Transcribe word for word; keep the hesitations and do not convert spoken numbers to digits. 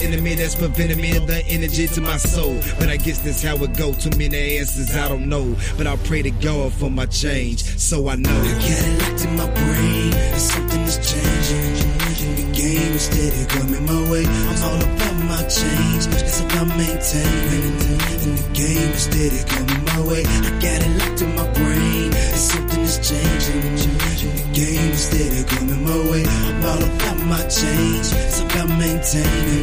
enemy that's preventing me of the energy to my soul. But I guess that's how it go. Too many answers I don't know, but I pray to God for my change, so I know. I got it locked in my brain, and something is changing. The game is steady coming my way. I'm all about my change, it's about maintaining. And the game is steady coming my way. I got it locked in my brain, and something is changing. The game is steady coming my way. I'm all about my change, it's about maintaining.